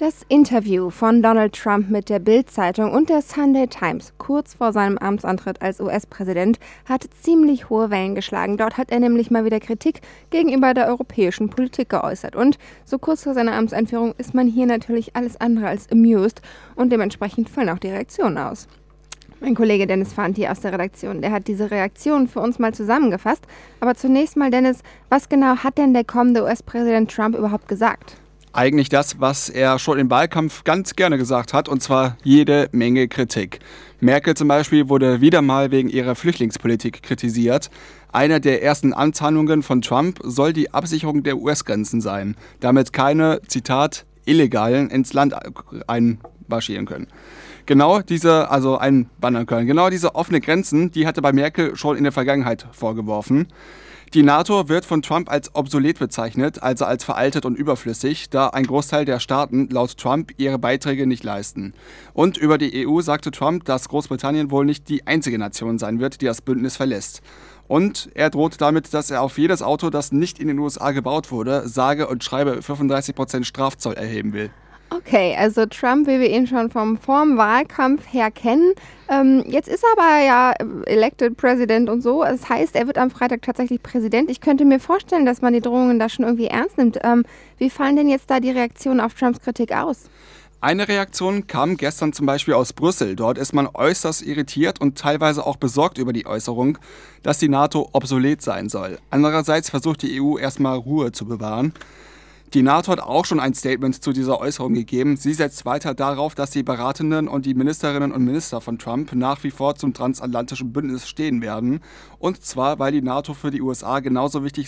Das Interview von Donald Trump mit der Bild-Zeitung und der Sunday Times kurz vor seinem Amtsantritt als US-Präsident hat ziemlich hohe Wellen geschlagen. Dort hat er nämlich mal wieder Kritik gegenüber der europäischen Politik geäußert. Und so kurz vor seiner Amtseinführung ist man hier natürlich alles andere als amused und dementsprechend fallen auch die Reaktionen aus. Mein Kollege Dennis Fanti aus der Redaktion, der hat diese Reaktion für uns mal zusammengefasst. Aber zunächst mal, Dennis, was genau hat denn der kommende US-Präsident Trump überhaupt gesagt? Eigentlich das, was er schon im Wahlkampf ganz gerne gesagt hat, und zwar jede Menge Kritik. Merkel zum Beispiel wurde wieder mal wegen ihrer Flüchtlingspolitik kritisiert. Eine der ersten Amtshandlungen von Trump soll die Absicherung der US-Grenzen sein, damit keine, Zitat, Illegalen ins Land einmarschieren können. Genau diese offene Grenzen, die hatte bei Merkel schon in der Vergangenheit vorgeworfen. Die NATO wird von Trump als obsolet bezeichnet, also als veraltet und überflüssig, da ein Großteil der Staaten laut Trump ihre Beiträge nicht leisten. Und über die EU sagte Trump, dass Großbritannien wohl nicht die einzige Nation sein wird, die das Bündnis verlässt. Und er droht damit, dass er auf jedes Auto, das nicht in den USA gebaut wurde, sage und schreibe 35% Strafzoll erheben will. Okay, also Trump, wie wir ihn schon vom Wahlkampf her kennen. Jetzt ist er aber ja elected President und so. Das heißt, er wird am Freitag tatsächlich Präsident. Ich könnte mir vorstellen, dass man die Drohungen da schon irgendwie ernst nimmt. Wie fallen denn jetzt da die Reaktionen auf Trumps Kritik aus? Eine Reaktion kam gestern zum Beispiel aus Brüssel. Dort ist man äußerst irritiert und teilweise auch besorgt über die Äußerung, dass die NATO obsolet sein soll. Andererseits versucht die EU erstmal Ruhe zu bewahren. Die NATO hat auch schon ein Statement zu dieser Äußerung gegeben. Sie setzt weiter darauf, dass die Beratenden und die Ministerinnen und Minister von Trump nach wie vor zum transatlantischen Bündnis stehen werden. Und zwar, weil die NATO für die USA genauso wichtig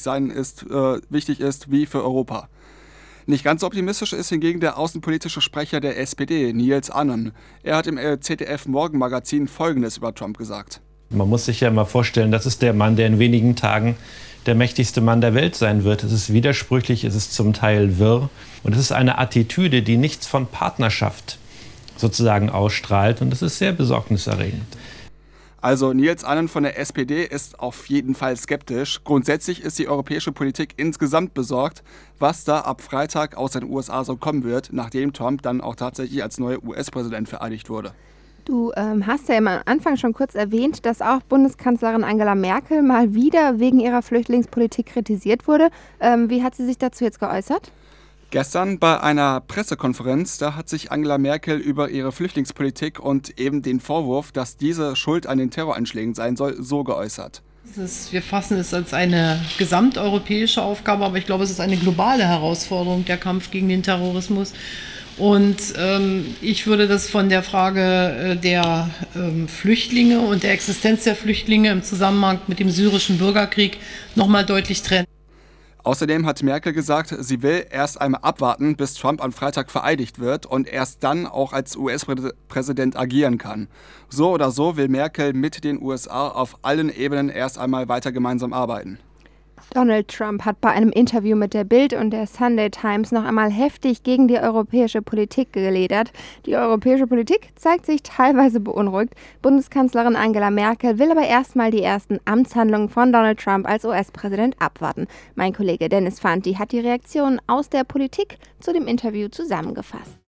ist wie für Europa. Nicht ganz so optimistisch ist hingegen der außenpolitische Sprecher der SPD, Niels Annen. Er hat im ZDF-Morgenmagazin Folgendes über Trump gesagt. Man muss sich ja mal vorstellen, das ist der Mann, der in wenigen Tagen der mächtigste Mann der Welt sein wird. Es ist widersprüchlich, es ist zum Teil wirr und es ist eine Attitüde, die nichts von Partnerschaft sozusagen ausstrahlt und das ist sehr besorgniserregend. Also Niels Annen von der SPD ist auf jeden Fall skeptisch. Grundsätzlich ist die europäische Politik insgesamt besorgt, was da ab Freitag aus den USA so kommen wird, nachdem Trump dann auch tatsächlich als neuer US-Präsident vereidigt wurde. Du hast ja am Anfang schon kurz erwähnt, dass auch Bundeskanzlerin Angela Merkel mal wieder wegen ihrer Flüchtlingspolitik kritisiert wurde. Wie hat sie sich dazu jetzt geäußert? Gestern bei einer Pressekonferenz, da hat sich Angela Merkel über ihre Flüchtlingspolitik und eben den Vorwurf, dass diese schuld an den Terroranschlägen sein soll, so geäußert. Wir fassen es als eine gesamteuropäische Aufgabe, aber ich glaube, es ist eine globale Herausforderung, der Kampf gegen den Terrorismus. Und ich würde das von der Frage der Flüchtlinge und der Existenz der Flüchtlinge im Zusammenhang mit dem syrischen Bürgerkrieg nochmal deutlich trennen. Außerdem hat Merkel gesagt, sie will erst einmal abwarten, bis Trump am Freitag vereidigt wird und erst dann auch als US-Präsident agieren kann. So oder so will Merkel mit den USA auf allen Ebenen erst einmal weiter gemeinsam arbeiten. Donald Trump hat bei einem Interview mit der Bild und der Sunday Times noch einmal heftig gegen die europäische Politik geledert. Die europäische Politik zeigt sich teilweise beunruhigt. Bundeskanzlerin Angela Merkel will aber erstmal die ersten Amtshandlungen von Donald Trump als US-Präsident abwarten. Mein Kollege Dennis Fanti hat die Reaktionen aus der Politik zu dem Interview zusammengefasst.